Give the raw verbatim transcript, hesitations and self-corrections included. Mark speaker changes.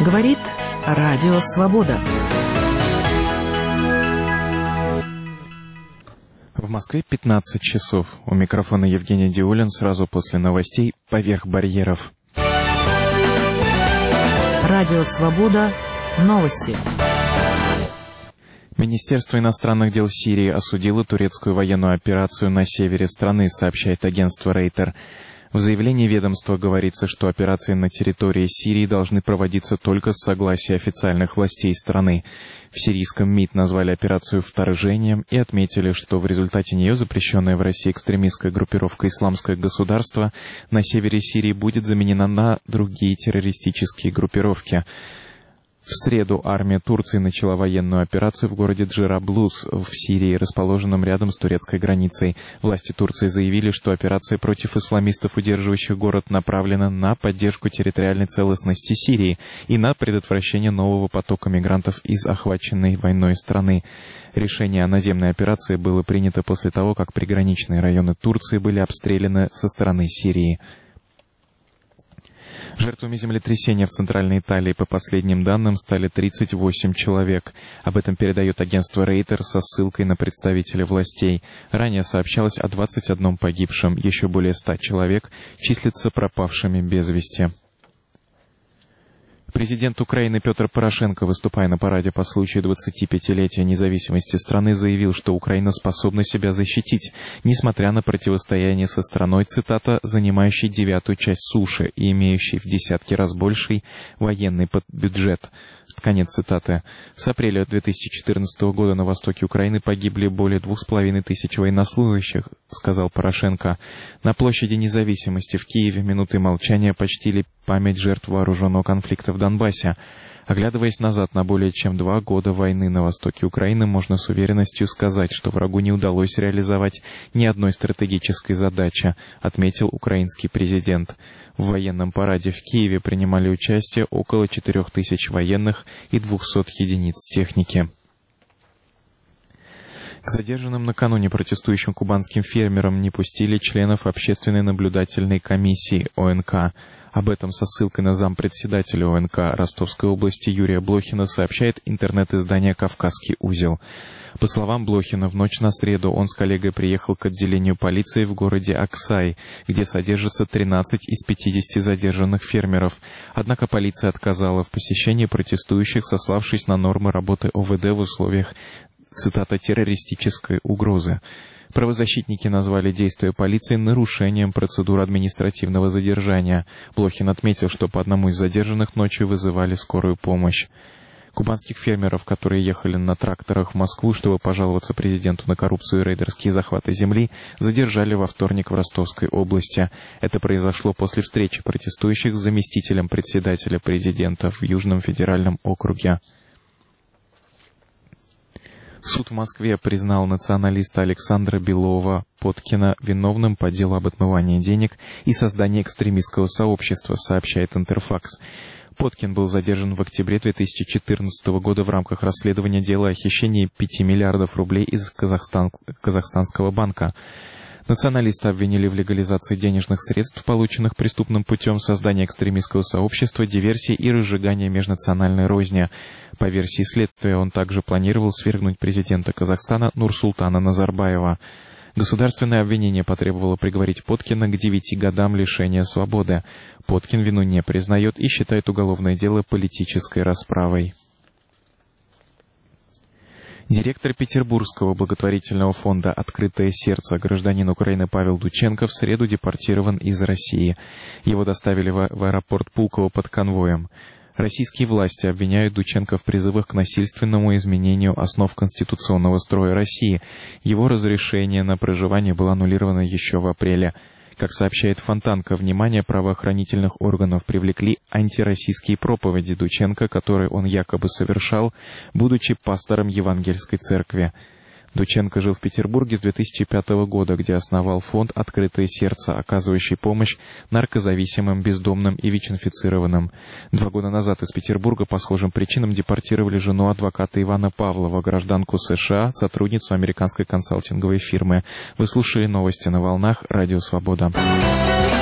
Speaker 1: Говорит Радио Свобода.
Speaker 2: В Москве пятнадцать часов. У микрофона Евгений Диулин. Сразу после новостей «Поверх барьеров».
Speaker 1: Радио Свобода. Новости.
Speaker 2: Министерство иностранных дел Сирии осудило турецкую военную операцию на севере страны, сообщает агентство Рейтер. В заявлении ведомства говорится, что операции на территории Сирии должны проводиться только с согласия официальных властей страны. В сирийском МИД назвали операцию вторжением и отметили, что в результате нее запрещенная в России экстремистская группировка «Исламское государство» на севере Сирии будет заменена на другие террористические группировки. В среду армия Турции начала военную операцию в городе Джераблус в Сирии, расположенном рядом с турецкой границей. Власти Турции заявили, что операция против исламистов, удерживающих город, направлена на поддержку территориальной целостности Сирии и на предотвращение нового потока мигрантов из охваченной войной страны. Решение о наземной операции было принято после того, как приграничные районы Турции были обстреляны со стороны Сирии. Жертвами землетрясения в Центральной Италии, по последним данным, стали тридцать восемь человек. Об этом передает агентство Рейтер со ссылкой на представителей властей. Ранее сообщалось о двадцати одном погибшем, еще более ста человек числятся пропавшими без вести. Президент Украины Петр Порошенко, выступая на параде по случаю двадцатипятилетия независимости страны, заявил, что Украина способна себя защитить, несмотря на противостояние со страной, цитата, занимающей девятую часть суши и имеющей в десятки раз больший военный бюджет. Конец цитаты. С апреля две тысячи четырнадцатого года на востоке Украины погибли более двух с половиной тысяч военнослужащих, сказал Порошенко. На площади Независимости в Киеве минуты молчания почтили память жертв вооруженного конфликта в Донбассе. Оглядываясь назад на более чем два года войны на востоке Украины, можно с уверенностью сказать, что врагу не удалось реализовать ни одной стратегической задачи, отметил украинский президент. В военном параде в Киеве принимали участие около четырех тысяч военных и двухсот единиц техники. К задержанным накануне протестующим кубанским фермерам не пустили членов общественной наблюдательной комиссии О Н К. Об этом со ссылкой на зампредседателя О Н К Ростовской области Юрия Блохина сообщает интернет-издание «Кавказский узел». По словам Блохина, в ночь на среду он с коллегой приехал к отделению полиции в городе Аксай, где содержится тринадцать из пятидесяти задержанных фермеров. Однако полиция отказала в посещении протестующих, сославшись на нормы работы О В Д в условиях, цитата, террористической угрозы. Правозащитники назвали действия полиции нарушением процедур административного задержания. Блохин отметил, что по одному из задержанных ночью вызывали скорую помощь. Кубанских фермеров, которые ехали на тракторах в Москву, чтобы пожаловаться президенту на коррупцию и рейдерские захваты земли, задержали во вторник в Ростовской области. Это произошло после встречи протестующих с заместителем председателя президента в Южном федеральном округе. Суд в Москве признал националиста Александра Белова-Поткина виновным по делу об отмывании денег и создании экстремистского сообщества, сообщает Интерфакс. Поткин был задержан в октябре две тысячи четырнадцатого года в рамках расследования дела о хищении пяти миллиардов рублей из Казахстан... Казахстанского банка. Националиста обвинили в легализации денежных средств, полученных преступным путем, создания экстремистского сообщества, диверсии и разжигания межнациональной розни. По версии следствия, он также планировал свергнуть президента Казахстана Нурсултана Назарбаева. Государственное обвинение потребовало приговорить Поткина к девяти годам лишения свободы. Поткин вину не признает и считает уголовное дело политической расправой. Директор Петербургского благотворительного фонда «Открытое сердце», гражданин Украины Павел Дученко, в среду депортирован из России. Его доставили в аэропорт Пулково под конвоем. Российские власти обвиняют Дученко в призывах к насильственному изменению основ конституционного строя России. Его разрешение на проживание было аннулировано еще в апреле. Как сообщает Фонтанка, внимание правоохранительных органов привлекли антироссийские проповеди Дученко, которые он якобы совершал, будучи пастором Евангельской церкви. Дученко жил в Петербурге с две тысячи пятого года, где основал фонд «Открытое сердце», оказывающий помощь наркозависимым, бездомным и ВИЧ-инфицированным. Два года назад из Петербурга по схожим причинам депортировали жену адвоката Ивана Павлова, гражданку США, сотрудницу американской консалтинговой фирмы. Вы слушали новости на волнах Радио Свобода.